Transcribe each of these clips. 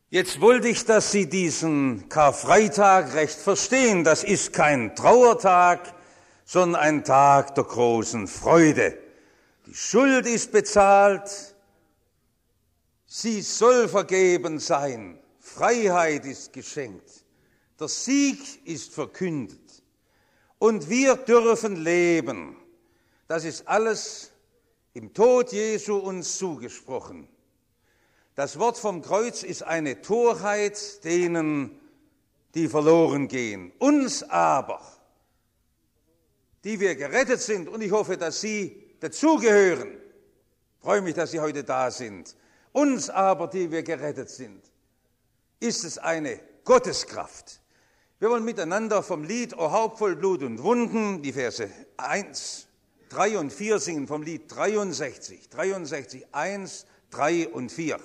Jetzt wollte ich, dass Sie diesen Karfreitag recht verstehen. Das ist kein Trauertag, sondern ein Tag der großen Freude. Die Schuld ist bezahlt, sie soll vergeben sein, Freiheit ist geschenkt, der Sieg ist verkündet und wir dürfen leben. Das ist alles im Tod Jesu uns zugesprochen. Das Wort vom Kreuz ist eine Torheit denen, die verloren gehen. Uns aber, die wir gerettet sind, und ich hoffe, dass Sie dazugehören, freue mich, dass Sie heute da sind, uns aber, die wir gerettet sind, ist es eine Gotteskraft. Wir wollen miteinander vom Lied O Haupt voll Blut und Wunden, die Verse 1, 3 und 4 singen, vom Lied 63, 1, 3 und 4.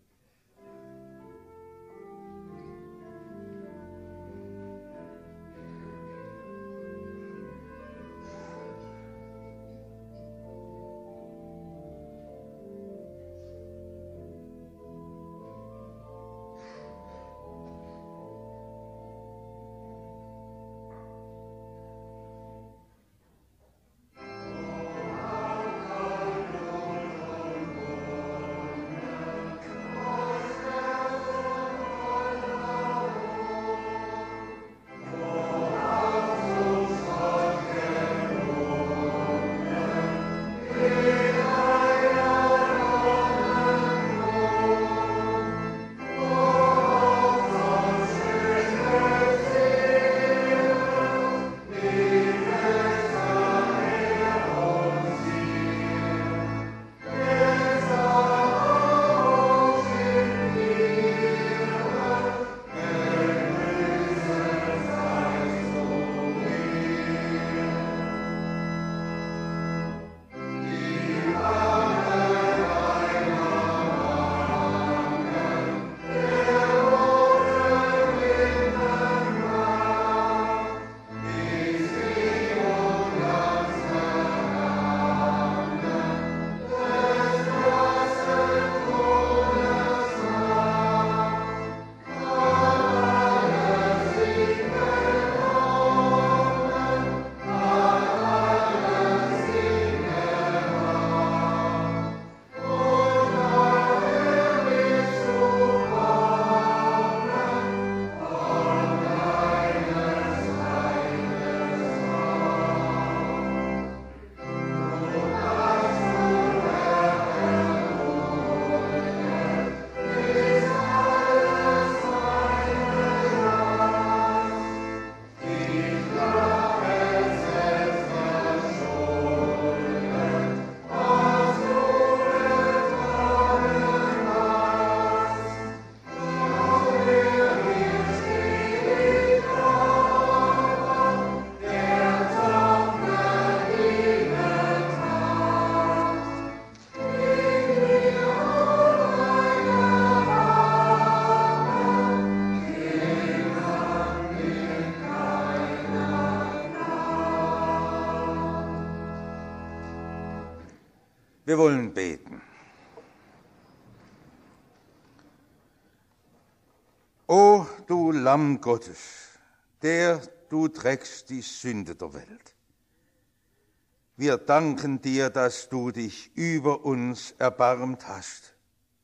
Wir wollen beten. O du Lamm Gottes, der du trägst die Sünde der Welt. Wir danken dir, dass du dich über uns erbarmt hast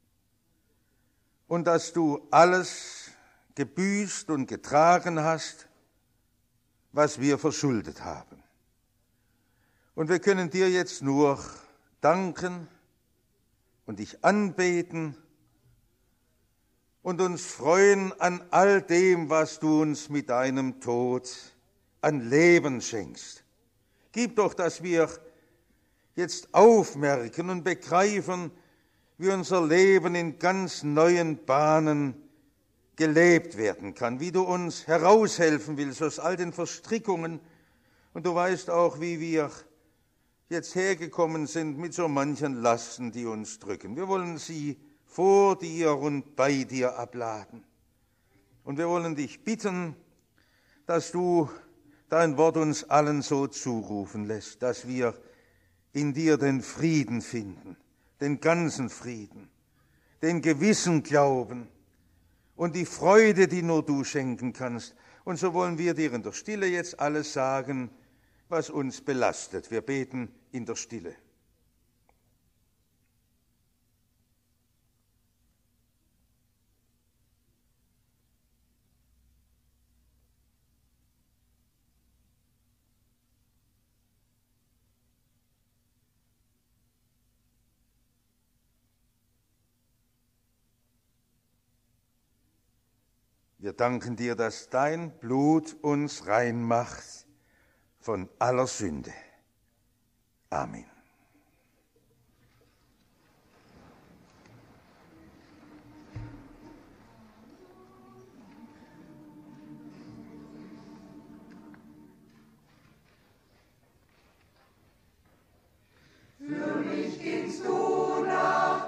und dass du alles gebüßt und getragen hast, was wir verschuldet haben. Und wir können dir jetzt nur danken und dich anbeten und uns freuen an all dem, was du uns mit deinem Tod an Leben schenkst. Gib doch, dass wir jetzt aufmerken und begreifen, wie unser Leben in ganz neuen Bahnen gelebt werden kann, wie du uns heraushelfen willst aus all den Verstrickungen. Und du weißt auch, wie wir jetzt hergekommen sind mit so manchen Lasten, die uns drücken. Wir wollen sie vor dir und bei dir abladen. Und wir wollen dich bitten, dass du dein Wort uns allen so zurufen lässt, dass wir in dir den Frieden finden, den ganzen Frieden, den gewissen Glauben und die Freude, die nur du schenken kannst. Und so wollen wir dir in der Stille jetzt alles sagen, was uns belastet. Wir beten in der Stille. Wir danken dir, dass dein Blut uns rein macht von aller Sünde. Amen. Für mich gingst du nach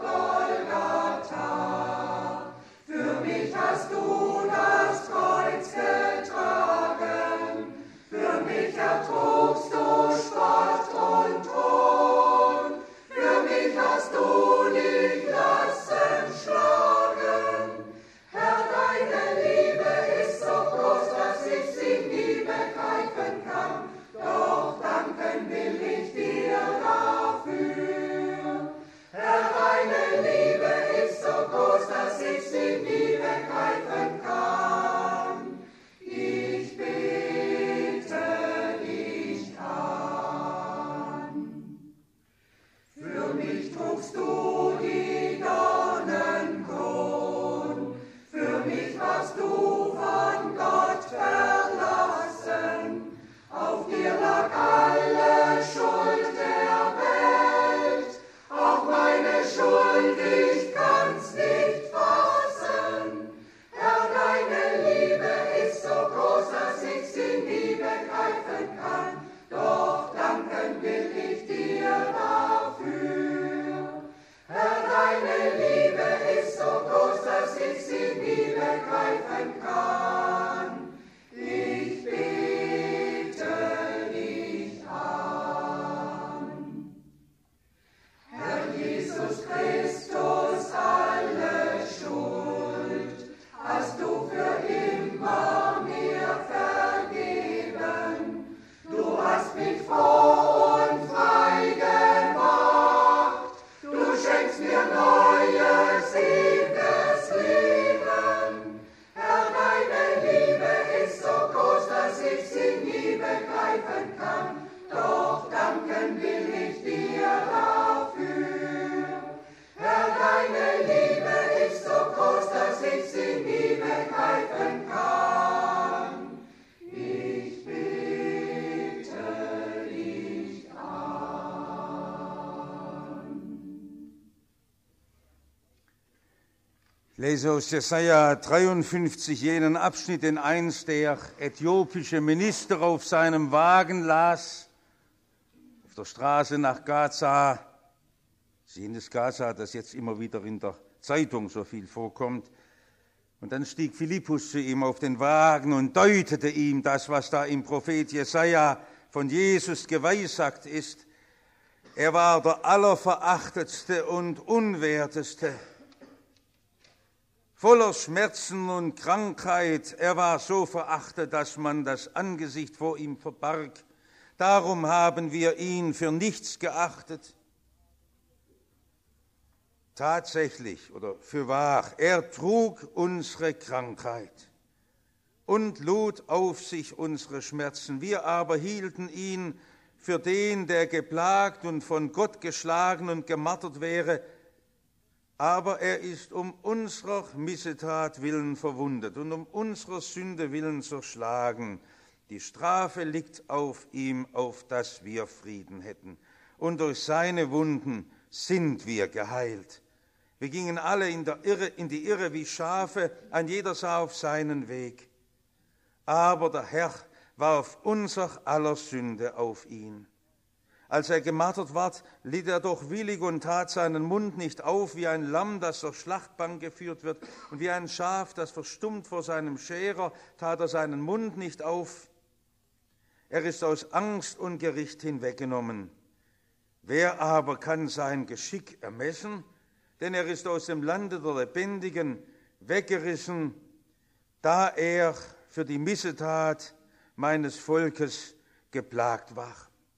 Golgatha, für mich hast du das Kreuz getragen, für mich ertrugst du Spott und Hohn, für mich hast du dich lassen schlagen. Herr, deine Liebe ist so groß, dass ich sie nie begreifen kann, doch danken will ich dir dafür. Herr, deine Liebe ist so groß, dass ich sie nie begreifen kann. Ich bete dich an. Für mich trugst du die Dornenkron, für mich warst du von Gott verlassen. Auf dir lag alle Schuld der Welt, auch meine Schuld, ich kann's nicht fassen. Herr, deine Liebe ist so groß, dass ich sie nie begreifen kann, doch danken will ich dir dafür. Herr, deine Liebe ist so groß, dass ich sie nie begreifen kann. Ich bete dich an. Herr Jesus Christus, alle Schuld hast du für immer mir vergeben. Du hast mich froh und frei gemacht. Du schenkst mir neues, ewiges Leben. Herr, deine Liebe ist so groß, dass ich sie nie begreifen kann. Doch danken will ich dir dafür. Herr, deine Liebe ist so groß, dass ich sie nie begreifen kann. Ich bete dich an. Ich lese aus Jesaja 53 jenen Abschnitt, den einst der äthiopische Minister auf seinem Wagen las, auf der Straße nach Gaza, jenes Gaza, das jetzt immer wieder in der Zeitung so viel vorkommt. Und dann stieg Philippus zu ihm auf den Wagen und deutete ihm das, was da im Prophet Jesaja von Jesus geweissagt ist. Er war der allerverachtetste und unwerteste, voller Schmerzen und Krankheit. Er war so verachtet, dass man das Angesicht vor ihm verbarg. Darum haben wir ihn für nichts geachtet. Tatsächlich oder fürwahr, er trug unsere Krankheit und lud auf sich unsere Schmerzen. Wir aber hielten ihn für den, der geplagt und von Gott geschlagen und gemartert wäre. Aber er ist um unserer Missetat willen verwundet und um unserer Sünde willen zerschlagen. Die Strafe liegt auf ihm, auf dass wir Frieden hätten. Und durch seine Wunden sind wir geheilt. Wir gingen alle in die Irre wie Schafe, ein jeder sah auf seinen Weg. Aber der Herr warf unser aller Sünde auf ihn. Als er gemartert ward, litt er doch willig und tat seinen Mund nicht auf, wie ein Lamm, das zur Schlachtbank geführt wird, und wie ein Schaf, das verstummt vor seinem Scherer, tat er seinen Mund nicht auf. Er ist aus Angst und Gericht hinweggenommen. Wer aber kann sein Geschick ermessen? Denn er ist aus dem Lande der Lebendigen. weggerissen, da er für die Missetat meines Volkes geplagt war.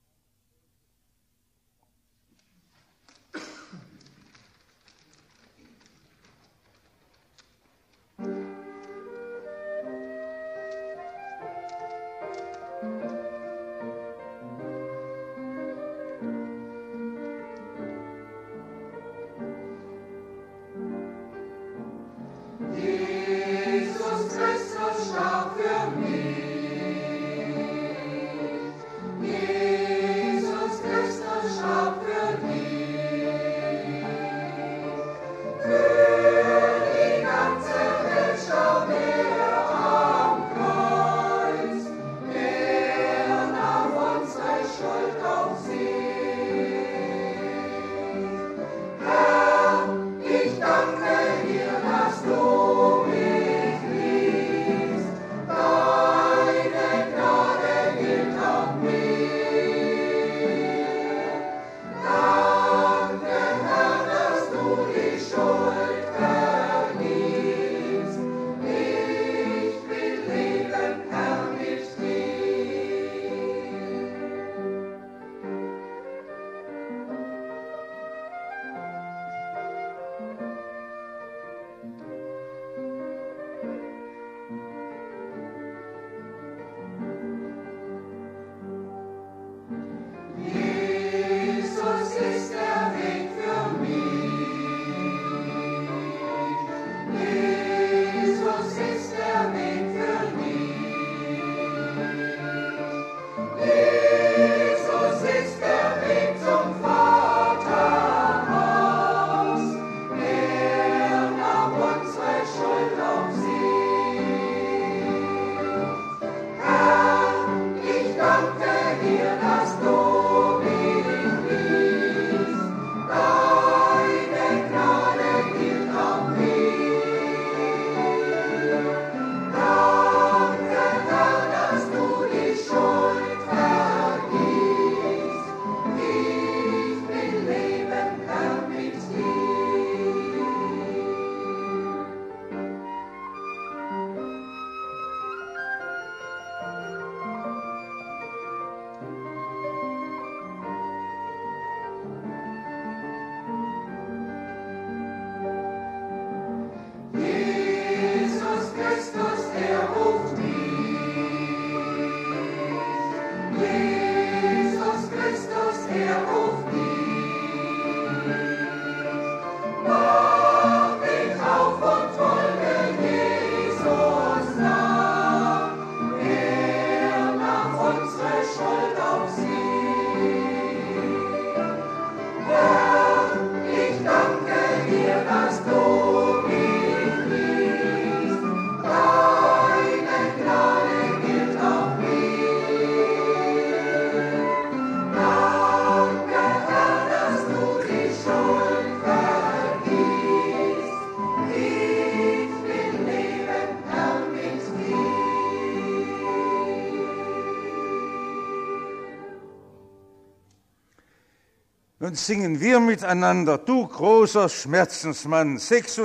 Nun singen wir miteinander, du großer Schmerzensmann,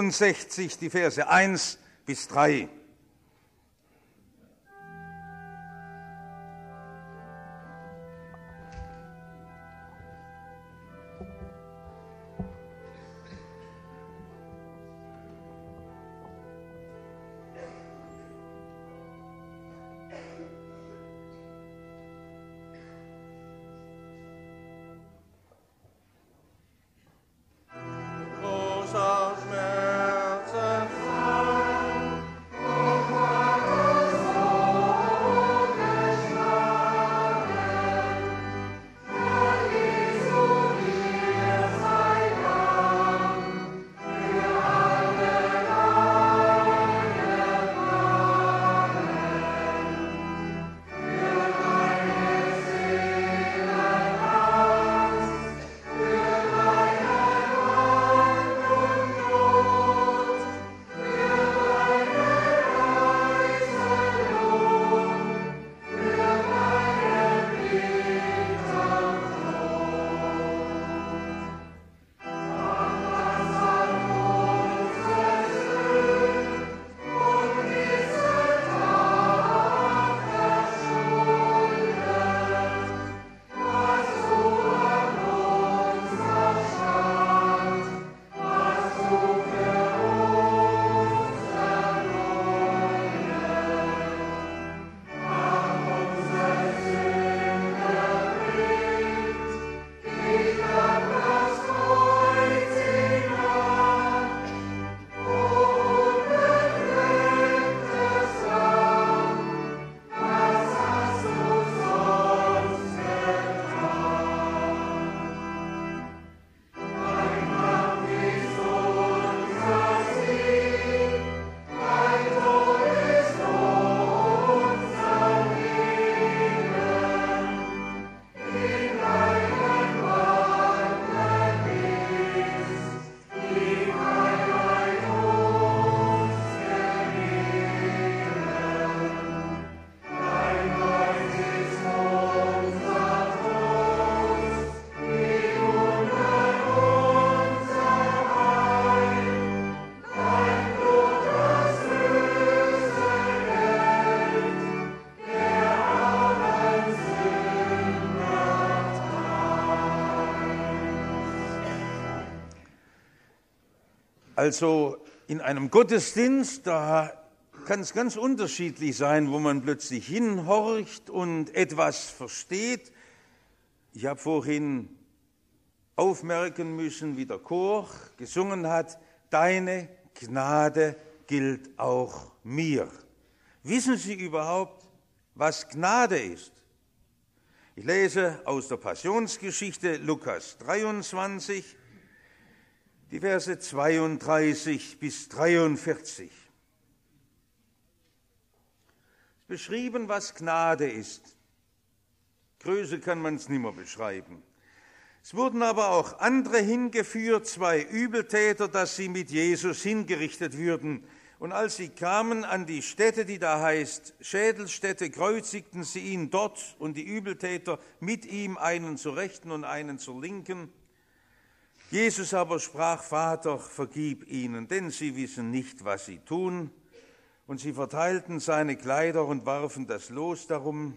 66, die Verse 1 bis 3. Großer Schmerzensmann, Also in einem Gottesdienst, da kann es ganz unterschiedlich sein, wo man plötzlich hinhorcht und etwas versteht. Ich habe vorhin aufmerken müssen, wie der Chor gesungen hat, deine Gnade gilt auch mir. Wissen Sie überhaupt, was Gnade ist? Ich lese aus der Passionsgeschichte Lukas 23, die Verse 32 bis 43. Es ist beschrieben, was Gnade ist. Größer kann man es nicht mehr beschreiben. Es wurden aber auch andere hingeführt, 2 Übeltäter, dass sie mit Jesus hingerichtet würden. Und als sie kamen an die Stätte, die da heißt Schädelstätte, kreuzigten sie ihn dort und die Übeltäter mit ihm, einen zur Rechten und einen zur Linken. Jesus aber sprach, Vater, vergib ihnen, denn sie wissen nicht, was sie tun. Und sie verteilten seine Kleider und warfen das Los darum.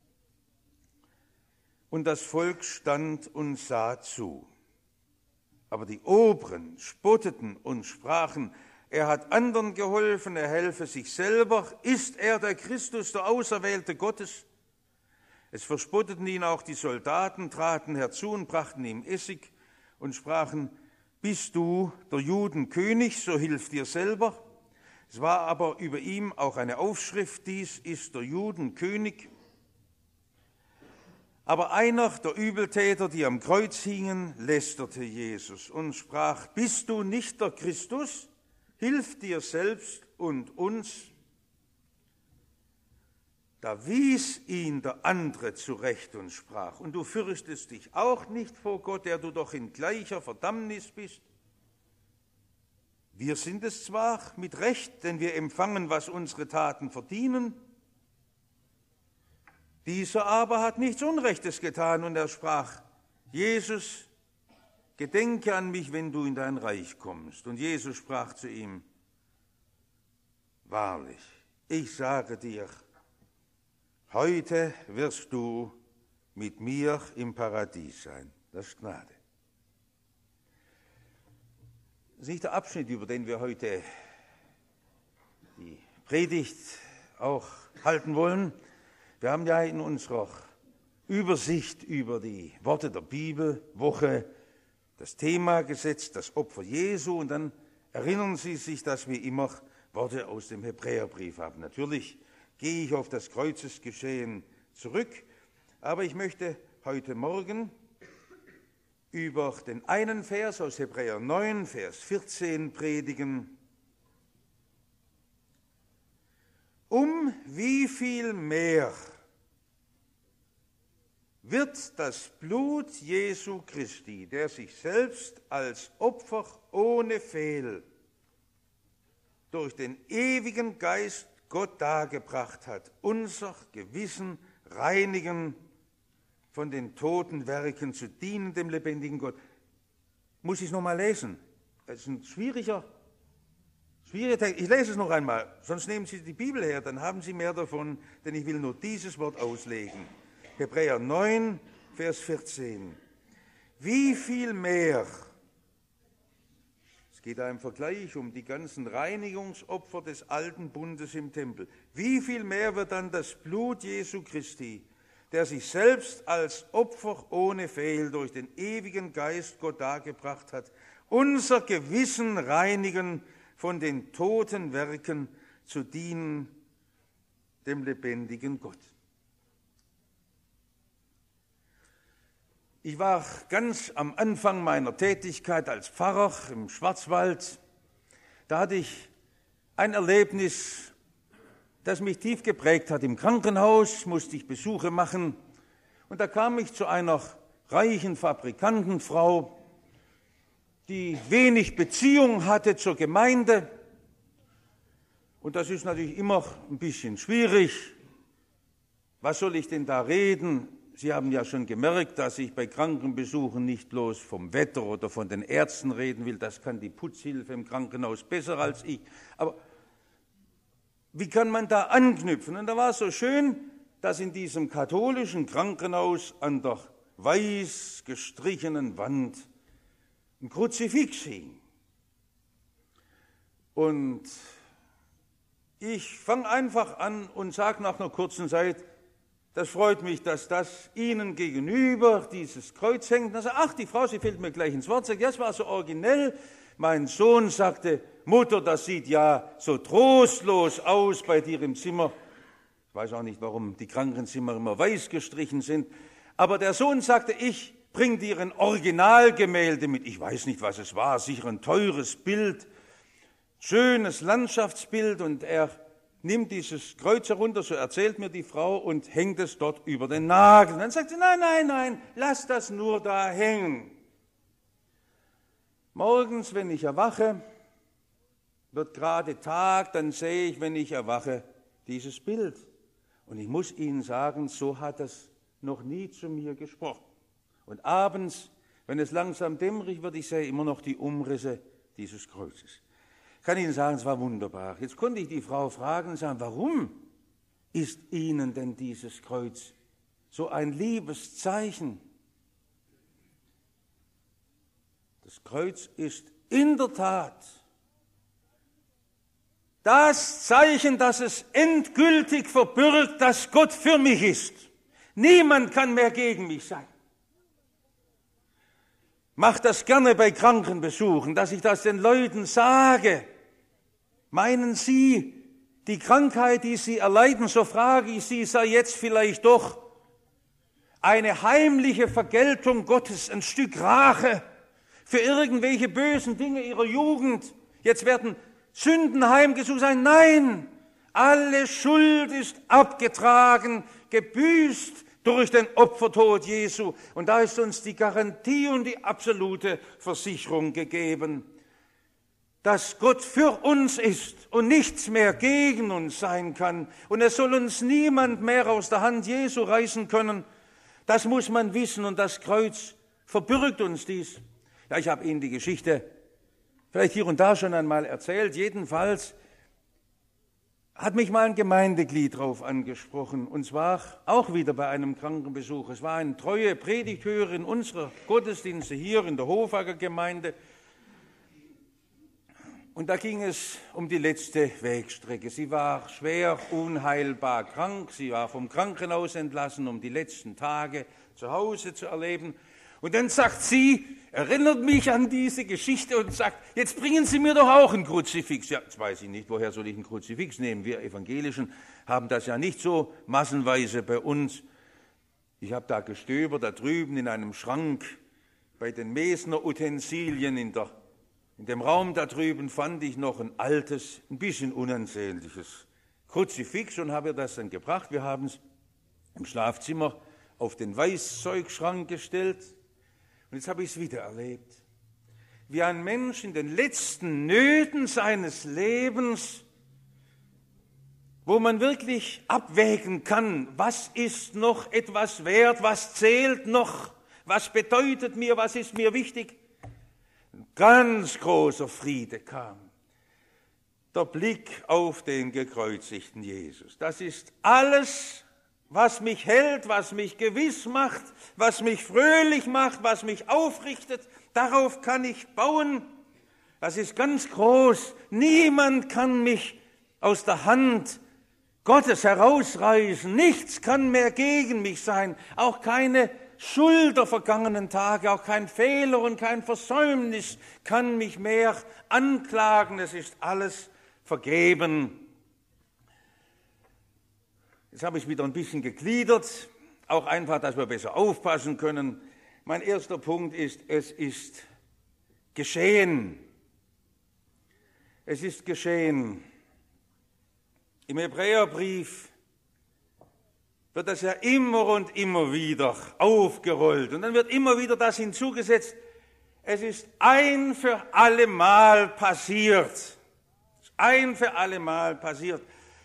Und das Volk stand und sah zu. Aber die Oberen spotteten und sprachen, er hat anderen geholfen, er helfe sich selber. Ist er der Christus, der Auserwählte Gottes? Es verspotteten ihn auch die Soldaten, traten herzu und brachten ihm Essig und sprachen, bist du der Juden König, so hilf dir selber. Es war aber über ihm auch eine Aufschrift, dies ist der Juden König. Aber einer der Übeltäter, die am Kreuz hingen, lästerte Jesus und sprach, bist du nicht der Christus? Hilf dir selbst und uns. Da wies ihn der andere zurecht und sprach, und du fürchtest dich auch nicht vor Gott, der du doch in gleicher Verdammnis bist. Wir sind es zwar mit Recht, denn wir empfangen, was unsere Taten verdienen. Dieser aber hat nichts Unrechtes getan, und er sprach, Jesus, gedenke an mich, wenn du in dein Reich kommst. Und Jesus sprach zu ihm, wahrlich, ich sage dir, heute wirst du mit mir im Paradies sein. Das ist Gnade. Das ist nicht der Abschnitt, über den wir heute die Predigt auch halten wollen. Wir haben ja in unserer Übersicht über die Worte der Bibelwoche das Thema gesetzt, das Opfer Jesu, und dann erinnern Sie sich, dass wir immer Worte aus dem Hebräerbrief haben. Natürlich gehe ich auf das Kreuzesgeschehen zurück, aber ich möchte heute Morgen über den einen Vers aus Hebräer 9, Vers 14 predigen. Um wie viel mehr wird das Blut Jesu Christi, der sich selbst als Opfer ohne Fehl durch den ewigen Geist Gott dargebracht hat, unser Gewissen reinigen, von den toten Werken zu dienen, dem lebendigen Gott. Muss ich es nochmal lesen? Das ist ein schwieriger Text. Ich lese es noch einmal, sonst nehmen Sie die Bibel her, dann haben Sie mehr davon, denn ich will nur dieses Wort auslegen. Hebräer 9, Vers 14. Wie viel mehr, es geht da im Vergleich um die ganzen Reinigungsopfer des alten Bundes im Tempel, wie viel mehr wird dann das Blut Jesu Christi, der sich selbst als Opfer ohne Fehl durch den ewigen Geist Gott dargebracht hat, unser Gewissen reinigen, von den toten Werken zu dienen, dem lebendigen Gott. Ich war ganz am Anfang meiner Tätigkeit als Pfarrer im Schwarzwald. Da hatte ich ein Erlebnis, das mich tief geprägt hat. Im Krankenhaus musste ich Besuche machen, und da kam ich zu einer reichen Fabrikantenfrau, die wenig Beziehung hatte zur Gemeinde. Und das ist natürlich immer ein bisschen schwierig. Was soll ich denn da reden? Sie haben ja schon gemerkt, dass ich bei Krankenbesuchen nicht bloß vom Wetter oder von den Ärzten reden will. Das kann die Putzhilfe im Krankenhaus besser als ich. Aber wie kann man da anknüpfen? Und da war es so schön, dass in diesem katholischen Krankenhaus an der weiß gestrichenen Wand ein Kruzifix hing. Und ich fange einfach an und sage nach einer kurzen Zeit, das freut mich, dass das Ihnen gegenüber dieses Kreuz hängt. Und er sagt, ach, die Frau, sie fällt mir gleich ins Wort, sagt, ja, das war so originell. Mein Sohn sagte, Mutter, das sieht ja so trostlos aus bei dir im Zimmer. Ich weiß auch nicht, warum die Krankenzimmer immer weiß gestrichen sind. Aber der Sohn sagte, ich bring dir ein Originalgemälde mit. Ich weiß nicht, was es war, sicher ein teures Bild, schönes Landschaftsbild. Und er nimmt dieses Kreuz herunter, so erzählt mir die Frau, und hängt es dort über den Nagel. Und dann sagt sie, nein, lass das nur da hängen. Morgens, wenn ich erwache, wird gerade Tag, dann sehe ich, wenn ich erwache, dieses Bild. Und ich muss Ihnen sagen, so hat es noch nie zu mir gesprochen. Und abends, wenn es langsam dämmerig wird, ich sehe immer noch die Umrisse dieses Kreuzes. Ich kann Ihnen sagen, es war wunderbar. Jetzt konnte ich die Frau fragen und sagen, warum ist Ihnen denn dieses Kreuz so ein liebes Zeichen? Das Kreuz ist in der Tat das Zeichen, das es endgültig verbirgt, dass Gott für mich ist. Niemand kann mehr gegen mich sein. Mach das gerne bei Krankenbesuchen, dass ich das den Leuten sage. Meinen Sie, die Krankheit, die Sie erleiden, so frage ich Sie, sei jetzt vielleicht doch eine heimliche Vergeltung Gottes, ein Stück Rache für irgendwelche bösen Dinge Ihrer Jugend? Jetzt werden Sünden heimgesucht sein. Nein, alle Schuld ist abgetragen, gebüßt durch den Opfertod Jesu. Und da ist uns die Garantie und die absolute Versicherung gegeben, dass Gott für uns ist und nichts mehr gegen uns sein kann. Und es soll uns niemand mehr aus der Hand Jesu reißen können. Das muss man wissen, und das Kreuz verbirgt uns dies. Ja, ich habe Ihnen die Geschichte vielleicht hier und da schon einmal erzählt. Jedenfalls hat mich mal ein Gemeindeglied drauf angesprochen, und zwar auch wieder bei einem Krankenbesuch. Es war eine treue Predigthörerin unserer Gottesdienste hier in der Hofacker Gemeinde. Und da ging es um die letzte Wegstrecke. Sie war schwer unheilbar krank. Sie war vom Krankenhaus entlassen, um die letzten Tage zu Hause zu erleben. Und dann sagt sie, erinnert mich an diese Geschichte und sagt, jetzt bringen Sie mir doch auch ein Kruzifix. Ja, jetzt weiß ich nicht, woher soll ich ein Kruzifix nehmen? Wir Evangelischen haben das ja nicht so massenweise bei uns. Ich habe da gestöbert, da drüben in einem Schrank bei den Mesner Utensilien in dem Raum da drüben fand ich noch ein altes, ein bisschen unansehnliches Kruzifix und habe das dann gebracht. Wir haben es im Schlafzimmer auf den Weißzeugschrank gestellt. Und jetzt habe ich es wieder erlebt, wie ein Mensch in den letzten Nöten seines Lebens, wo man wirklich abwägen kann, was ist noch etwas wert, was zählt noch, was bedeutet mir, was ist mir wichtig. Ein ganz großer Friede kam. Der Blick auf den gekreuzigten Jesus. Das ist alles, was mich hält, was mich gewiss macht, was mich fröhlich macht, was mich aufrichtet. Darauf kann ich bauen. Das ist ganz groß. Niemand kann mich aus der Hand Gottes herausreißen. Nichts kann mehr gegen mich sein. Auch keine Schuld der vergangenen Tage, auch kein Fehler und kein Versäumnis kann mich mehr anklagen. Es ist alles vergeben. Jetzt habe ich wieder ein bisschen gegliedert, auch einfach, dass wir besser aufpassen können. Mein erster Punkt ist, es ist geschehen. Es ist geschehen. Im Hebräerbrief wird das ja immer und immer wieder aufgerollt. Und dann wird immer wieder das hinzugesetzt, es ist ein für alle Mal passiert. Ein für alle Mal passiert.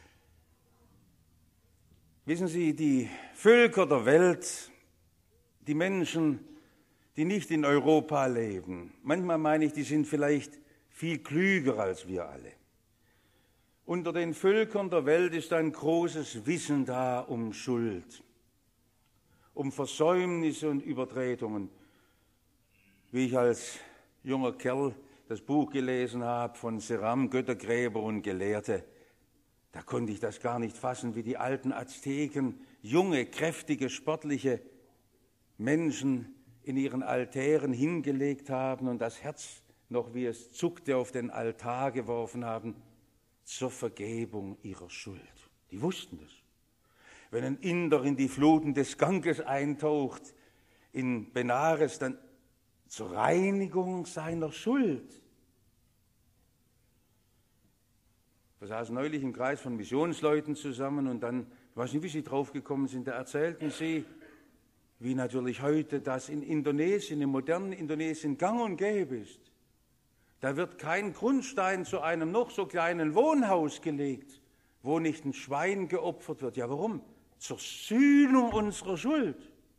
Wissen Sie, die Völker der Welt, die Menschen, die nicht in Europa leben, manchmal meine ich, die sind vielleicht viel klüger als wir alle. Unter den Völkern der Welt ist ein großes Wissen da um Schuld, um Versäumnisse und Übertretungen. Wie ich als junger Kerl das Buch gelesen habe von Ceram, Göttergräber und Gelehrte, da konnte ich das gar nicht fassen, wie die alten Azteken junge, kräftige, sportliche Menschen in ihren Altären hingelegt haben und das Herz noch, wie es zuckte, auf den Altar geworfen haben, zur Vergebung ihrer Schuld. Die wussten das. Wenn ein Inder in die Fluten des Ganges eintaucht, in Benares, dann zur Reinigung seiner Schuld. Wir saßen neulich im Kreis von Missionsleuten zusammen und dann, ich weiß nicht, wie sie draufgekommen sind, da erzählten sie, wie natürlich heute das in Indonesien, im modernen Indonesien gang und gäbe ist. Da wird kein Grundstein zu einem noch so kleinen Wohnhaus gelegt, wo nicht ein Schwein geopfert wird. Ja, warum? Zur Sühnung unserer Schuld.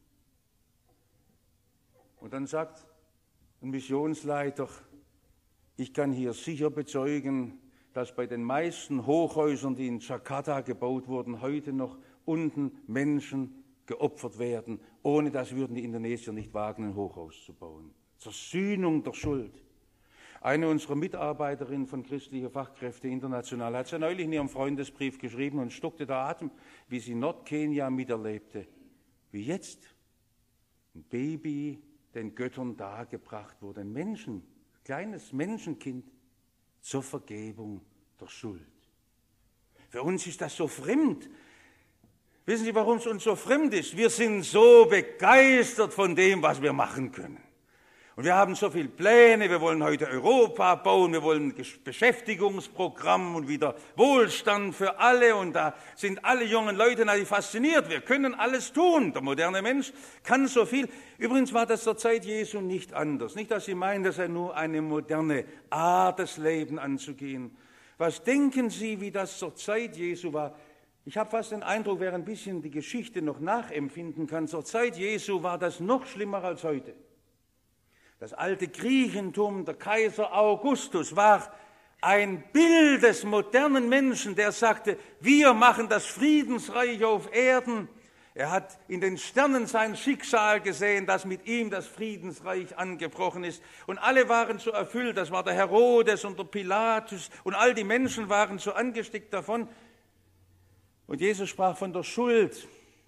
Und dann sagt ein Missionsleiter, ich kann hier sicher bezeugen, dass bei den meisten Hochhäusern, die in Jakarta gebaut wurden, heute noch unten Menschen geopfert werden. Ohne das würden die Indonesier nicht wagen, ein Hochhaus zu bauen. Zur Sühnung der Schuld. Eine unserer Mitarbeiterinnen von Christliche Fachkräfte International hat ja neulich in ihrem Freundesbrief geschrieben und stockte der Atem, wie sie Nordkenia miterlebte, wie jetzt ein Baby den Göttern dargebracht wurde, ein kleines Menschenkind zur Vergebung der Schuld. Für uns ist das so fremd. Wissen Sie, warum es uns so fremd ist? Wir sind so begeistert von dem, was wir machen können. Und wir haben so viele Pläne, wir wollen heute Europa bauen, wir wollen ein Beschäftigungsprogramm und wieder Wohlstand für alle und da sind alle jungen Leute natürlich fasziniert, wir können alles tun, der moderne Mensch kann so viel. Übrigens war das zur Zeit Jesu nicht anders, nicht, dass Sie meinen, das sei nur eine moderne Art, das Leben anzugehen. Was denken Sie, wie das zur Zeit Jesu war? Ich habe fast den Eindruck, wer ein bisschen die Geschichte noch nachempfinden kann, zur Zeit Jesu war das noch schlimmer als heute. Das alte Griechentum, der Kaiser Augustus, war ein Bild des modernen Menschen, der sagte, wir machen das Friedensreich auf Erden. Er hat in den Sternen sein Schicksal gesehen, dass mit ihm das Friedensreich angebrochen ist. Und alle waren so erfüllt, das war der Herodes und der Pilatus und all die Menschen waren so angesteckt davon. Und Jesus sprach von der Schuld.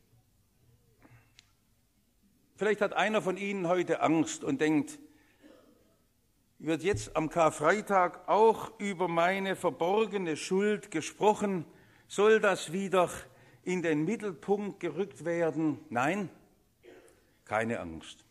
Vielleicht hat einer von Ihnen heute Angst und denkt, wird jetzt am Karfreitag auch über meine verborgene Schuld gesprochen? Soll das wieder in den Mittelpunkt gerückt werden? Nein, keine Angst.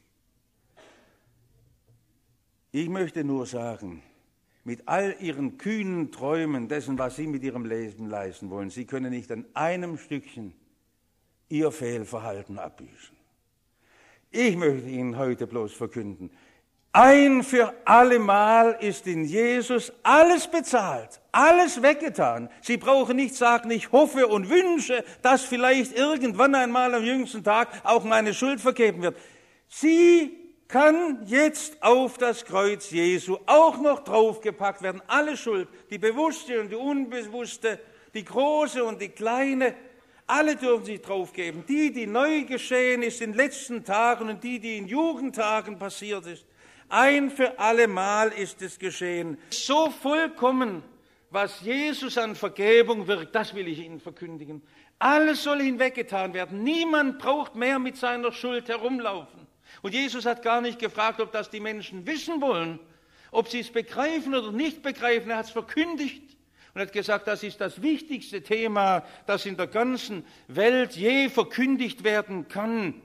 Ich möchte nur sagen, mit all Ihren kühnen Träumen dessen, was Sie mit Ihrem Leben leisten wollen, Sie können nicht an einem Stückchen Ihr Fehlverhalten abbüßen. Ich möchte Ihnen heute bloß verkünden, ein für allemal ist in Jesus alles bezahlt, alles weggetan. Sie brauchen nicht sagen, ich hoffe und wünsche, dass vielleicht irgendwann einmal am jüngsten Tag auch meine Schuld vergeben wird. Sie kann jetzt auf das Kreuz Jesu auch noch draufgepackt werden. Alle Schuld, die bewusste und die unbewusste, die große und die kleine, alle dürfen sich draufgeben. Die neu geschehen ist in den letzten Tagen und die in Jugendtagen passiert ist. Ein für alle Mal ist es geschehen. So vollkommen, was Jesus an Vergebung wirkt, das will ich Ihnen verkündigen. Alles soll hinweggetan werden. Niemand braucht mehr mit seiner Schuld herumlaufen. Und Jesus hat gar nicht gefragt, ob das die Menschen wissen wollen, ob sie es begreifen oder nicht begreifen. Er hat es verkündigt und hat gesagt, das ist das wichtigste Thema, das in der ganzen Welt je verkündigt werden kann.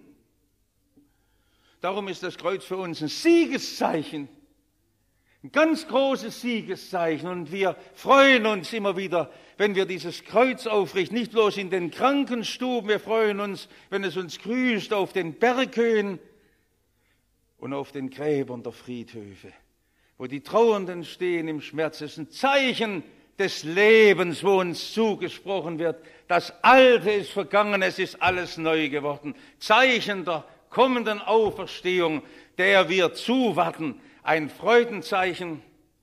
Darum ist das Kreuz für uns ein Siegeszeichen, ein ganz großes Siegeszeichen. Und wir freuen uns immer wieder, wenn wir dieses Kreuz aufrichten, nicht bloß in den Krankenstuben, wir freuen uns, wenn es uns grüßt auf den Berghöhen und auf den Gräbern der Friedhöfe, wo die Trauernden stehen im Schmerz. Es ist ein Zeichen des Lebens, wo uns zugesprochen wird, das Alte ist vergangen, es ist alles neu geworden. Zeichen der kommenden Auferstehung, der wir zuwarten, ein Freudenzeichen.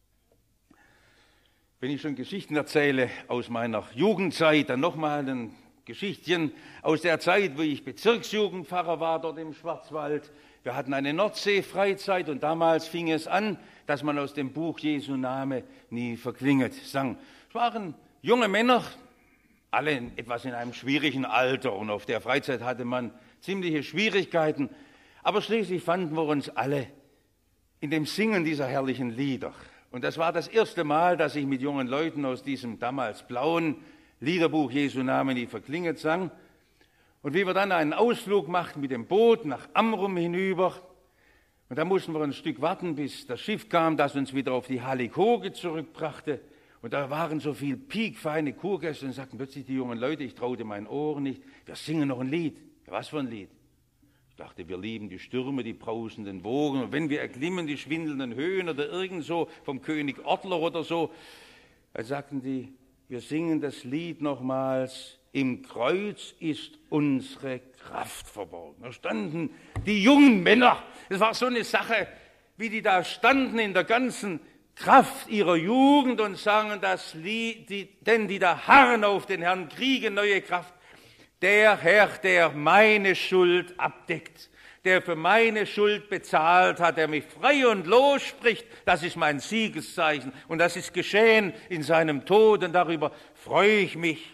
Wenn ich schon Geschichten erzähle aus meiner Jugendzeit, dann nochmal ein Geschichtchen aus der Zeit, wo ich Bezirksjugendpfarrer war dort im Schwarzwald. Wir hatten eine Nordsee-Freizeit und damals fing es an, dass man aus dem Buch Jesu Name nie verklinget sang. Es waren junge Männer, alle etwas in einem schwierigen Alter, und auf der Freizeit hatte man ziemliche Schwierigkeiten, aber schließlich fanden wir uns alle in dem Singen dieser herrlichen Lieder. Und das war das erste Mal, dass ich mit jungen Leuten aus diesem damals blauen Liederbuch Jesu Name nie verklinget sang. Und wie wir dann einen Ausflug machten mit dem Boot nach Amrum hinüber, und da mussten wir ein Stück warten, bis das Schiff kam, das uns wieder auf die Hallig-Hoge zurückbrachte. Und da waren so viel piekfeine Kurgäste und sagten plötzlich die jungen Leute, ich traute meinen Ohren nicht, wir singen noch ein Lied. Was für ein Lied? Ich dachte, wir lieben die Stürme, die brausenden Wogen, und wenn wir erklimmen die schwindelnden Höhen oder irgend so vom König Ortler oder so, da sagten die, wir singen das Lied nochmals, im Kreuz ist unsere Kraft verborgen. Da standen die jungen Männer, es war so eine Sache, wie die da standen in der ganzen Kraft ihrer Jugend und sangen das Lied, denn die da harren auf den Herrn, kriegen neue Kraft. Der Herr, der meine Schuld abdeckt, der für meine Schuld bezahlt hat, der mich frei und losspricht, das ist mein Siegeszeichen. Und das ist geschehen in seinem Tod, und darüber freue ich mich.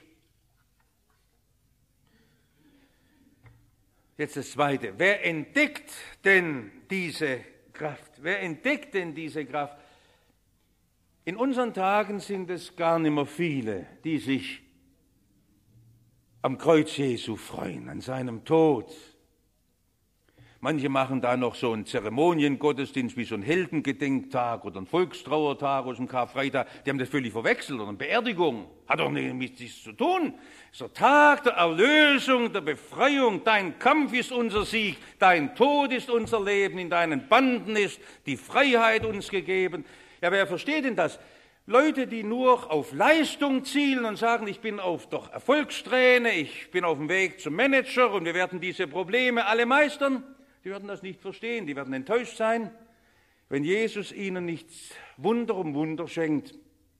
Jetzt das Zweite. Wer entdeckt denn diese Kraft? Wer entdeckt denn diese Kraft? In unseren Tagen sind es gar nicht mehr viele, die sich am Kreuz Jesu freuen, an seinem Tod. Manche machen da noch so einen Zeremoniengottesdienst wie so einen Heldengedenktag oder einen Volkstrauertag oder einen Karfreitag. Die haben das völlig verwechselt, oder eine Beerdigung. Hat doch nichts mit nichts zu tun. Es ist der Tag der Erlösung, der Befreiung. Dein Kampf ist unser Sieg, dein Tod ist unser Leben, in deinen Banden ist die Freiheit uns gegeben. Ja, wer versteht denn das? Leute, die nur auf Leistung zielen und sagen, ich bin auf der Erfolgssträhne, ich bin auf dem Weg zum Manager und wir werden diese Probleme alle meistern, die werden das nicht verstehen, die werden enttäuscht sein, wenn Jesus ihnen nichts Wunder um Wunder schenkt.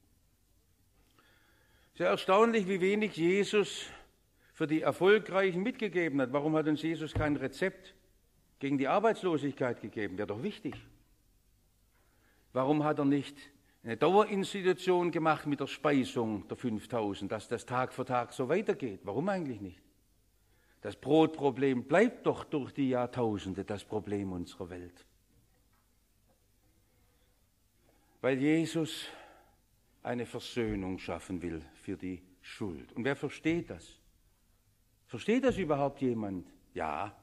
Sehr erstaunlich, wie wenig Jesus für die Erfolgreichen mitgegeben hat. Warum hat uns Jesus kein Rezept gegen die Arbeitslosigkeit gegeben? Wäre doch wichtig. Warum hat er nicht eine Dauerinstitution gemacht mit der Speisung der 5000, dass das Tag für Tag so weitergeht? Warum eigentlich nicht? Das Brotproblem bleibt doch durch die Jahrtausende das Problem unserer Welt. Weil Jesus eine Versöhnung schaffen will für die Schuld. Und wer versteht das? Versteht das überhaupt jemand? Ja.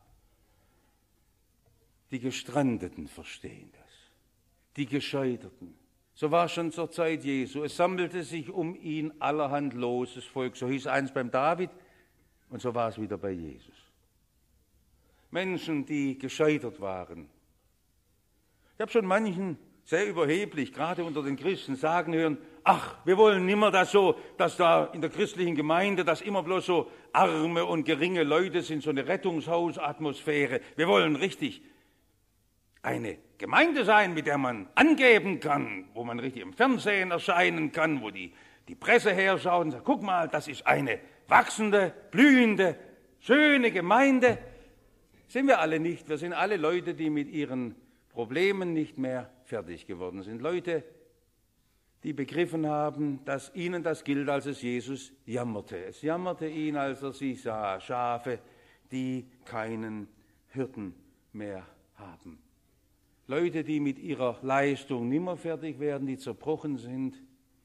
Die Gestrandeten verstehen das. Die Gescheiterten. So war schon zur Zeit Jesu. Es sammelte sich um ihn allerhand loses Volk. So hieß eins beim David und so war es wieder bei Jesus. Menschen, die gescheitert waren. Ich habe schon manchen sehr überheblich, gerade unter den Christen, sagen hören, ach, wir wollen nimmer das so, dass da in der christlichen Gemeinde das immer bloß so arme und geringe Leute sind, so eine Rettungshausatmosphäre. Wir wollen richtig eine Gemeinde sein, mit der man angeben kann, wo man richtig im Fernsehen erscheinen kann, wo die Presse herschaut und sagt, guck mal, das ist eine wachsende, blühende, schöne Gemeinde. Sind wir alle nicht. Wir sind alle Leute, die mit ihren Problemen nicht mehr fertig geworden sind. Leute, die begriffen haben, dass ihnen das gilt, als es Jesus jammerte. Es jammerte ihn, als er sie sah, Schafe, die keinen Hirten mehr haben. Leute, die mit ihrer Leistung nimmer fertig werden, die zerbrochen sind.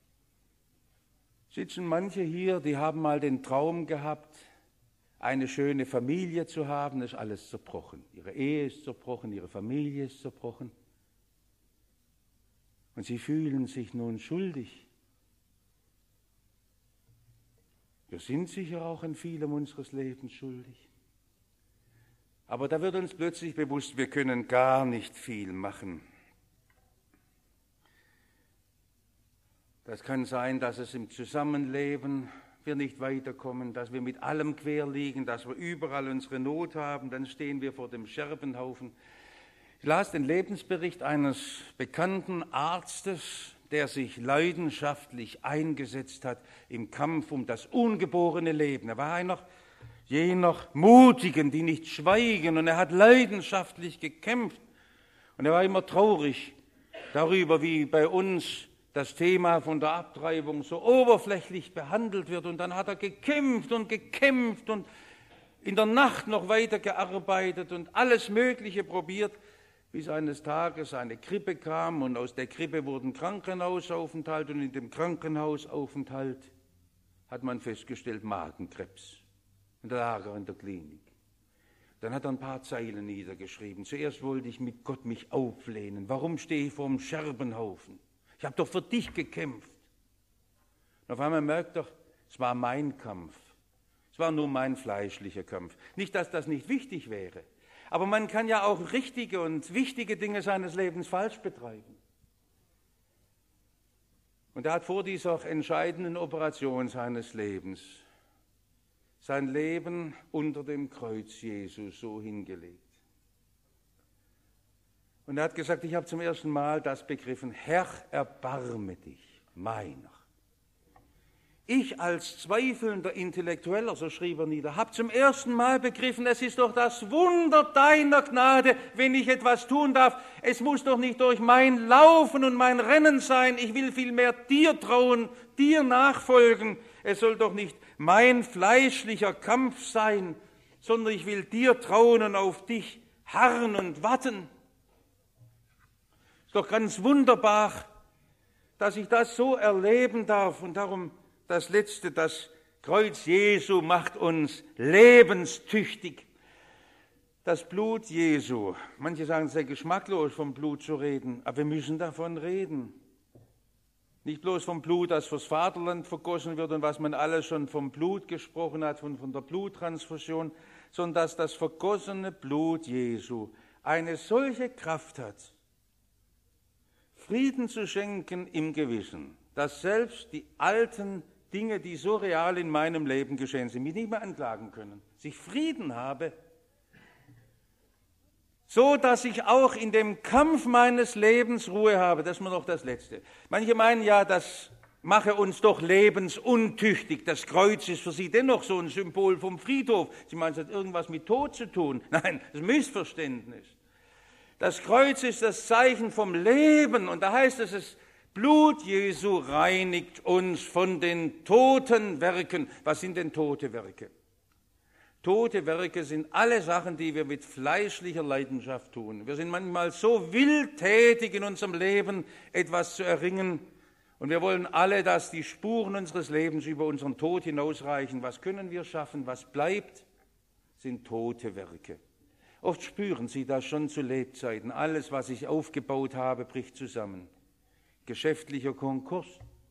Sitzen manche hier, die haben mal den Traum gehabt, eine schöne Familie zu haben, ist alles zerbrochen. Ihre Ehe ist zerbrochen, ihre Familie ist zerbrochen. Und sie fühlen sich nun schuldig. Wir sind sicher auch in vielem unseres Lebens schuldig. Aber da wird uns plötzlich bewusst, wir können gar nicht viel machen. Das kann sein, dass es im Zusammenleben wir nicht weiterkommen, dass wir mit allem quer liegen, dass wir überall unsere Not haben, dann stehen wir vor dem Scherbenhaufen. Ich las den Lebensbericht eines bekannten Arztes, der sich leidenschaftlich eingesetzt hat im Kampf um das ungeborene Leben. Er war einer jener Mutigen, die nicht schweigen. Und er hat leidenschaftlich gekämpft. Und er war immer traurig darüber, wie bei uns das Thema von der Abtreibung so oberflächlich behandelt wird. Und dann hat er gekämpft und in der Nacht noch weiter gearbeitet und alles Mögliche probiert, bis eines Tages eine Grippe kam und aus der Grippe wurde ein Krankenhausaufenthalt und in dem Krankenhausaufenthalt hat man festgestellt, Magenkrebs. Und da lag er in der Klinik. Dann hat er ein paar Zeilen niedergeschrieben. Zuerst wollte ich mit Gott mich auflehnen. Warum stehe ich vor dem Scherbenhaufen? Ich habe doch für dich gekämpft. Und auf einmal merkt er, es war mein Kampf. Es war nur mein fleischlicher Kampf. Nicht, dass das nicht wichtig wäre. Aber man kann ja auch richtige und wichtige Dinge seines Lebens falsch betreiben. Und er hat vor dieser entscheidenden Operation seines Lebens sein Leben unter dem Kreuz Jesu so hingelegt. Und er hat gesagt, ich habe zum ersten Mal das begriffen, Herr, erbarme dich meiner. Ich als zweifelnder Intellektueller, so schrieb er nieder, habe zum ersten Mal begriffen, es ist doch das Wunder deiner Gnade, wenn ich etwas tun darf. Es muss doch nicht durch mein Laufen und mein Rennen sein. Ich will vielmehr dir trauen, dir nachfolgen. Es soll doch nicht mein fleischlicher Kampf sein, sondern ich will dir trauen und auf dich harren und warten. Ist doch ganz wunderbar, dass ich das so erleben darf und darum das Letzte, das Kreuz Jesu macht uns lebenstüchtig. Das Blut Jesu, manche sagen, es sei geschmacklos, vom Blut zu reden, aber wir müssen davon reden. Nicht bloß vom Blut, das fürs Vaterland vergossen wird und was man alles schon vom Blut gesprochen hat, von der Bluttransfusion, sondern dass das vergossene Blut Jesu eine solche Kraft hat, Frieden zu schenken im Gewissen, dass selbst die alten Dinge, die so real in meinem Leben geschehen sind, mich nicht mehr anklagen können. Dass ich Frieden habe, so dass ich auch in dem Kampf meines Lebens Ruhe habe. Das ist mir noch das Letzte. Manche meinen ja, das mache uns doch lebensuntüchtig. Das Kreuz ist für sie dennoch so ein Symbol vom Friedhof. Sie meinen, es hat irgendwas mit Tod zu tun. Nein, das ist ein Missverständnis. Das Kreuz ist das Zeichen vom Leben und da heißt es, das Blut Jesu reinigt uns von den toten Werken. Was sind denn tote Werke? Tote Werke sind alle Sachen, die wir mit fleischlicher Leidenschaft tun. Wir sind manchmal so wildtätig in unserem Leben, etwas zu erringen. Und wir wollen alle, dass die Spuren unseres Lebens über unseren Tod hinausreichen. Was können wir schaffen? Was bleibt, sind tote Werke. Oft spüren Sie das schon zu Lebzeiten. Alles, was ich aufgebaut habe, bricht zusammen. Geschäftlicher Konkurs,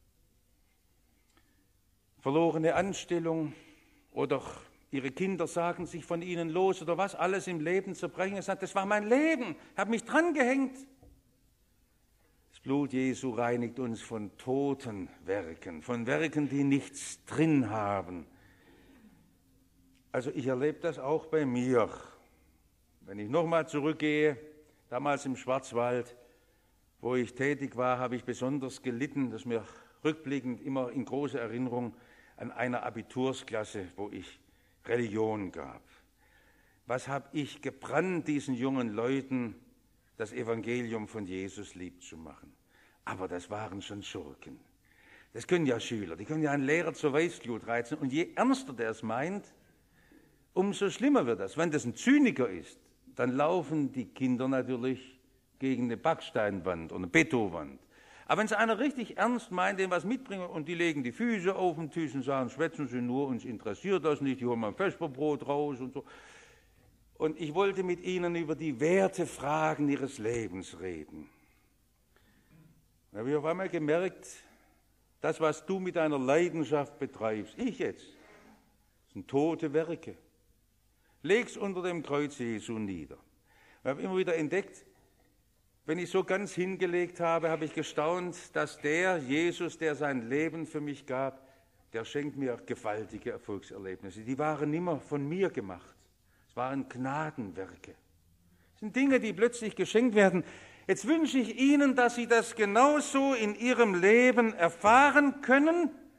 verlorene Anstellung oder Ihre Kinder sagen sich von Ihnen los oder was alles im Leben zerbrechen. Er sagt, das war mein Leben, ich habe mich dran gehängt. Das Blut Jesu reinigt uns von toten Werken, von Werken, die nichts drin haben. Also ich erlebe das auch bei mir. Wenn ich nochmal zurückgehe, damals im Schwarzwald, wo ich tätig war, habe ich besonders gelitten, das ist mir rückblickend immer in großer Erinnerung an einer Abitursklasse, wo ich Religion gab. Was habe ich gebrannt, diesen jungen Leuten das Evangelium von Jesus lieb zu machen. Aber das waren schon Schurken. Das können ja Schüler, die können ja einen Lehrer zur Weißglut reizen. Und je ernster der es meint, umso schlimmer wird das. Wenn das ein Zyniker ist, dann laufen die Kinder natürlich gegen eine Backsteinwand oder eine Betonwand. Aber wenn es einer richtig ernst meint, den was mitbringen und die legen die Füße auf den Tisch und sagen, schwätzen Sie nur, uns interessiert das nicht, die holen mal ein Vesperbrot raus und so. Und ich wollte mit Ihnen über die Wertefragen Ihres Lebens reden. Da habe ich auf einmal gemerkt, das, was du mit deiner Leidenschaft betreibst, ich jetzt, sind tote Werke. Leg's unter dem Kreuz Jesu nieder. Ich habe immer wieder entdeckt, wenn ich so ganz hingelegt habe, habe ich gestaunt, dass der Jesus, der sein Leben für mich gab, der schenkt mir gewaltige Erfolgserlebnisse. Die waren nimmer von mir gemacht. Es waren Gnadenwerke. Es sind Dinge, die plötzlich geschenkt werden. Jetzt wünsche ich Ihnen, dass Sie das genauso in Ihrem Leben erfahren können,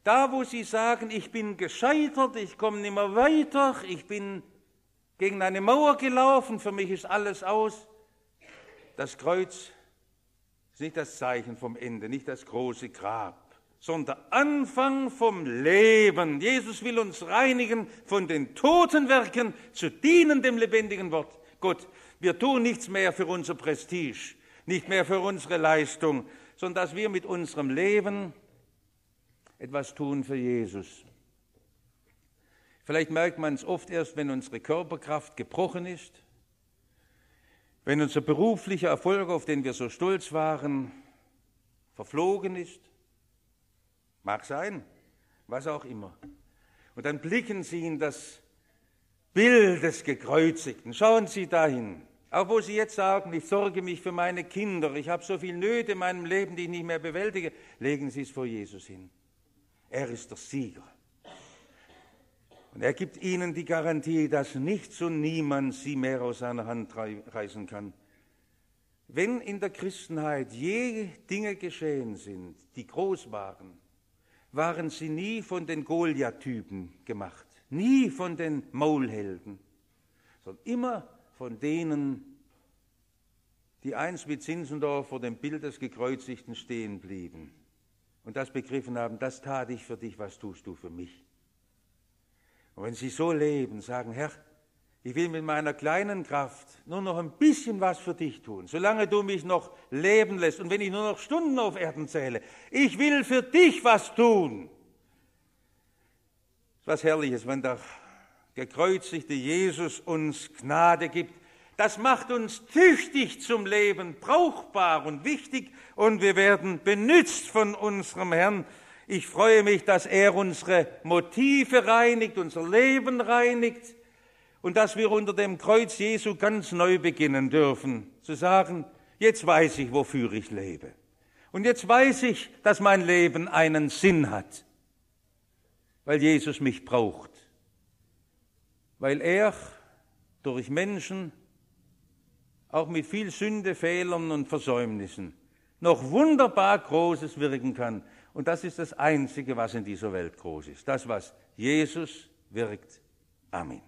Da, wo Sie sagen, ich bin gescheitert, ich komme nicht mehr weiter, ich bin gegen eine Mauer gelaufen, für mich ist alles aus. Das Kreuz ist nicht das Zeichen vom Ende, nicht das große Grab, sondern der Anfang vom Leben. Jesus will uns reinigen von den toten Werken, zu dienen dem lebendigen Wort. Gott, wir tun nichts mehr für unser Prestige, nicht mehr für unsere Leistung, sondern dass wir mit unserem Leben etwas tun für Jesus. Vielleicht merkt man es oft erst, wenn unsere Körperkraft gebrochen ist, wenn unser beruflicher Erfolg, auf den wir so stolz waren, verflogen ist. Mag sein, was auch immer. Und dann blicken Sie in das Bild des Gekreuzigten. Schauen Sie dahin. Auch wo Sie jetzt sagen, ich sorge mich für meine Kinder, ich habe so viel Nöte in meinem Leben, die ich nicht mehr bewältige, legen Sie es vor Jesus hin. Er ist der Sieger. Und er gibt Ihnen die Garantie, dass nichts und niemand Sie mehr aus seiner Hand reißen kann. Wenn in der Christenheit je Dinge geschehen sind, die groß waren, waren sie nie von den Goliath-Typen gemacht, nie von den Maulhelden, sondern immer von denen, die einst mit Zinzendorf vor dem Bild des Gekreuzigten stehen blieben und das begriffen haben, das tat ich für dich, was tust du für mich? Und wenn sie so leben, sagen, Herr, ich will mit meiner kleinen Kraft nur noch ein bisschen was für dich tun, solange du mich noch leben lässt und wenn ich nur noch Stunden auf Erden zähle. Ich will für dich was tun. Das ist was Herrliches, wenn der gekreuzigte Jesus uns Gnade gibt. Das macht uns tüchtig zum Leben, brauchbar und wichtig und wir werden benützt von unserem Herrn. Ich freue mich, dass er unsere Motive reinigt, unser Leben reinigt und dass wir unter dem Kreuz Jesu ganz neu beginnen dürfen, zu sagen, jetzt weiß ich, wofür ich lebe. Und jetzt weiß ich, dass mein Leben einen Sinn hat, weil Jesus mich braucht, weil er durch Menschen, auch mit viel Sünde, Fehlern und Versäumnissen, noch wunderbar Großes wirken kann. Und das ist das Einzige, was in dieser Welt groß ist. Das, was Jesus wirkt. Amen.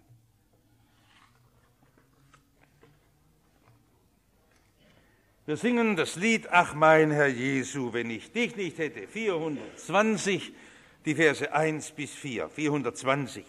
Wir singen das Lied, ach mein Herr Jesu, wenn ich dich nicht hätte. 420, die Verse 1 bis 4. 420.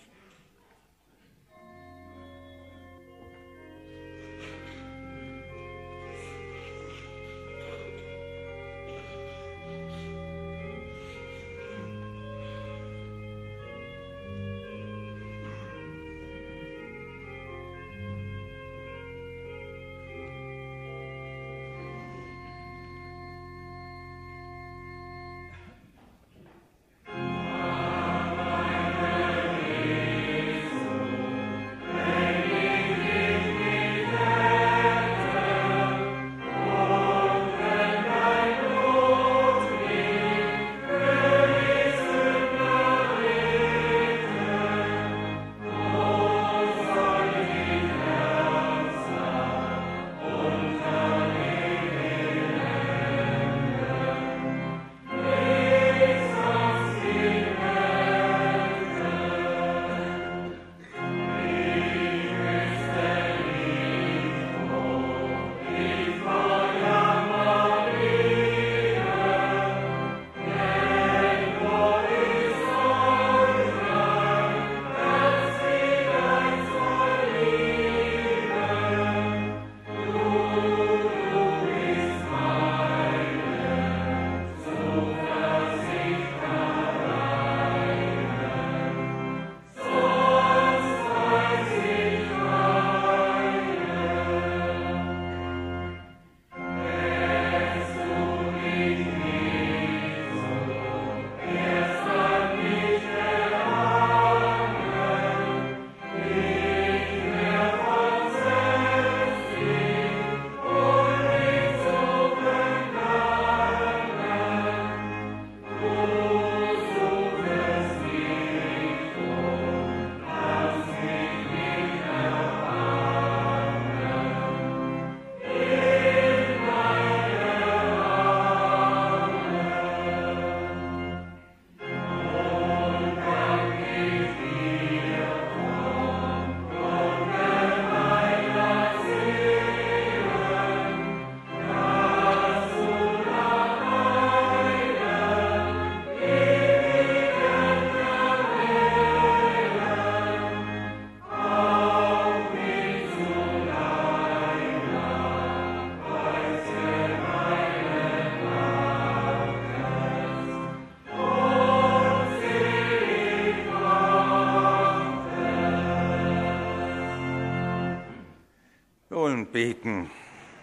wollen beten.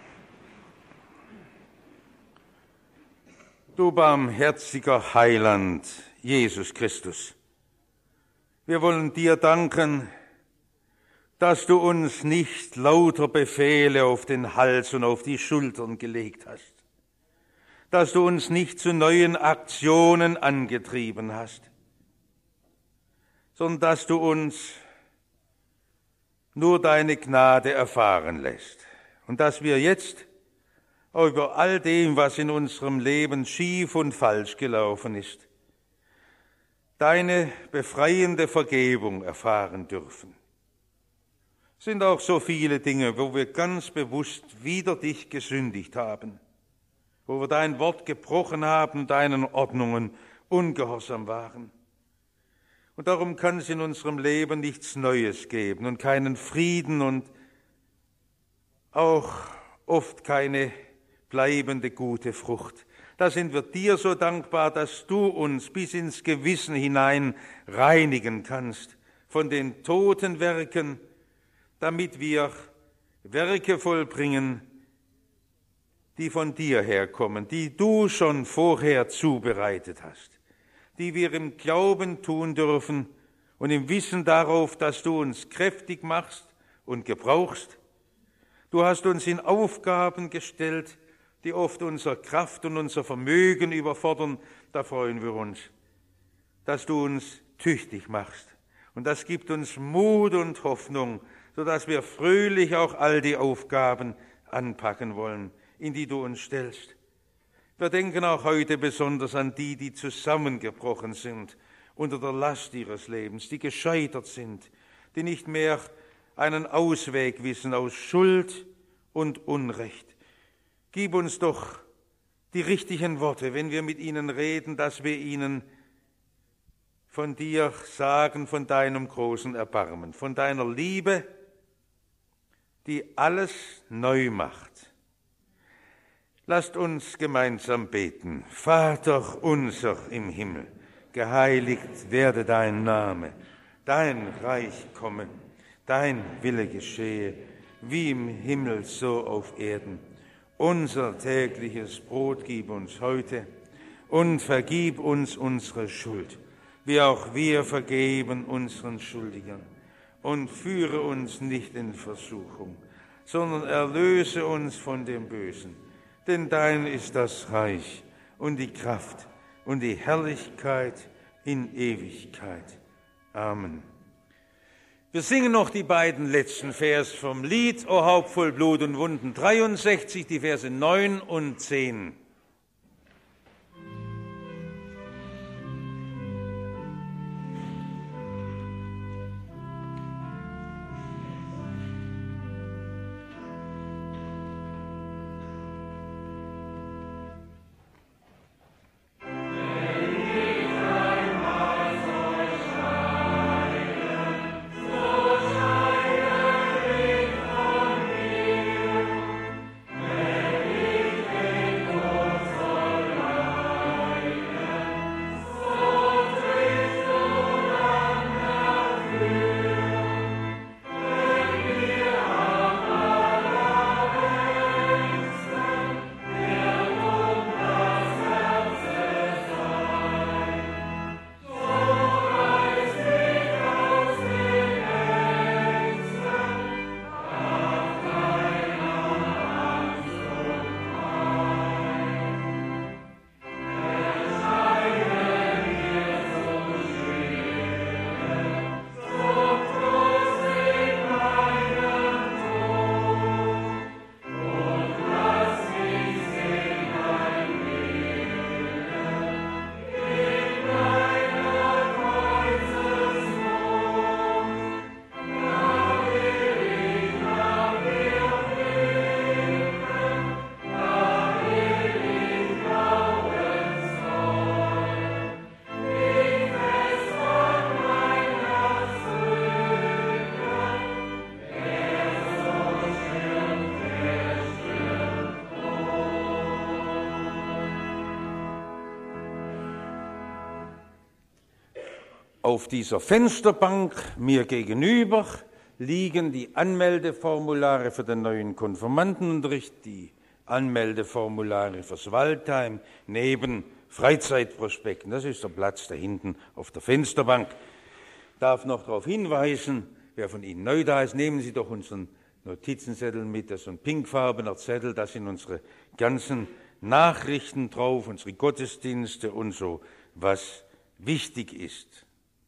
Du barmherziger Heiland, Jesus Christus, wir wollen dir danken, dass du uns nicht lauter Befehle auf den Hals und auf die Schultern gelegt hast, dass du uns nicht zu neuen Aktionen angetrieben hast, sondern dass du uns nur deine Gnade erfahren lässt und dass wir jetzt über all dem, was in unserem Leben schief und falsch gelaufen ist, deine befreiende Vergebung erfahren dürfen. Es sind auch so viele Dinge, wo wir ganz bewusst wider dich gesündigt haben, wo wir dein Wort gebrochen haben, deinen Ordnungen ungehorsam waren. Und darum kann es in unserem Leben nichts Neues geben und keinen Frieden und auch oft keine bleibende gute Frucht. Da sind wir dir so dankbar, dass du uns bis ins Gewissen hinein reinigen kannst von den toten Werken, damit wir Werke vollbringen, die von dir herkommen, die du schon vorher zubereitet hast, die wir im Glauben tun dürfen und im Wissen darauf, dass du uns kräftig machst und gebrauchst. Du hast uns in Aufgaben gestellt, die oft unsere Kraft und unser Vermögen überfordern. Da freuen wir uns, dass du uns tüchtig machst. Und das gibt uns Mut und Hoffnung, sodass wir fröhlich auch all die Aufgaben anpacken wollen, in die du uns stellst. Wir denken auch heute besonders an die, die zusammengebrochen sind unter der Last ihres Lebens, die gescheitert sind, die nicht mehr einen Ausweg wissen aus Schuld und Unrecht. Gib uns doch die richtigen Worte, wenn wir mit ihnen reden, dass wir ihnen von dir sagen, von deinem großen Erbarmen, von deiner Liebe, die alles neu macht. Lasst uns gemeinsam beten. Vater unser im Himmel, geheiligt werde dein Name, dein Reich komme, dein Wille geschehe, wie im Himmel so auf Erden. Unser tägliches Brot gib uns heute und vergib uns unsere Schuld, wie auch wir vergeben unseren Schuldigern. Und führe uns nicht in Versuchung, sondern erlöse uns von dem Bösen. Denn dein ist das Reich und die Kraft und die Herrlichkeit in Ewigkeit. Amen. Wir singen noch die beiden letzten Vers vom Lied, O Haupt voll Blut und Wunden 63, die Verse 9 und 10. Auf dieser Fensterbank mir gegenüber liegen die Anmeldeformulare für den neuen Konfirmandenunterricht, die Anmeldeformulare fürs Waldheim neben Freizeitprospekten. Das ist der Platz da hinten auf der Fensterbank. Ich darf noch darauf hinweisen, wer von Ihnen neu da ist, nehmen Sie doch unseren Notizenzettel mit, das ist ein pinkfarbener Zettel, da sind unsere ganzen Nachrichten drauf, unsere Gottesdienste und so, was wichtig ist.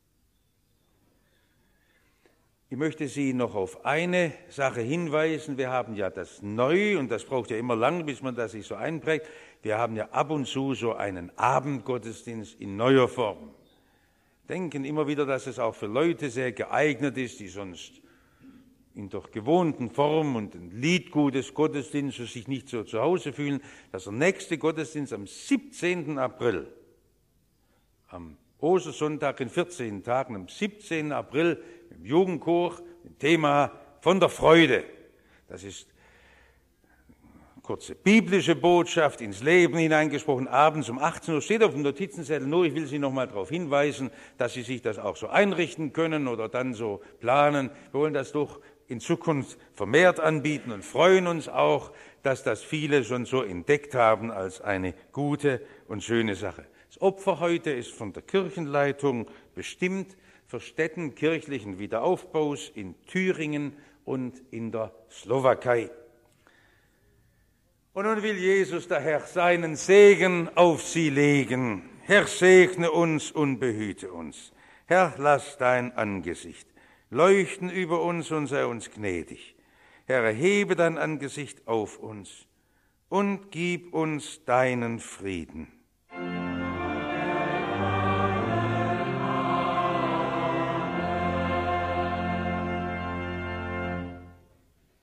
Ich möchte Sie noch auf eine Sache hinweisen. Wir haben ja das neu, und das braucht ja immer lang, bis man das sich so einprägt, wir haben ja ab und zu so einen Abendgottesdienst in neuer Form. Denken immer wieder, dass es auch für Leute sehr geeignet ist, die sonst in der gewohnten Form und ein Liedgut des Gottesdienstes sich nicht so zu Hause fühlen, dass der nächste Gottesdienst am 17. April, am Ostersonntag in 14 Tagen, am 17. April im Jugendchor, mit dem Thema von der Freude. Das ist eine kurze biblische Botschaft ins Leben hineingesprochen, abends um 18 Uhr, steht auf dem Notizenzettel, nur ich will Sie noch mal darauf hinweisen, dass Sie sich das auch so einrichten können oder dann so planen. Wir wollen das doch in Zukunft vermehrt anbieten und freuen uns auch, dass das viele schon so entdeckt haben als eine gute und schöne Sache. Das Opfer heute ist von der Kirchenleitung bestimmt für Stätten kirchlichen Wiederaufbaus in Thüringen und in der Slowakei. Und nun will Jesus, der Herr, seinen Segen auf sie legen. Herr, segne uns und behüte uns. Herr, lass dein Angesicht leuchten über uns und sei uns gnädig. Herr, erhebe dein Angesicht auf uns und gib uns deinen Frieden.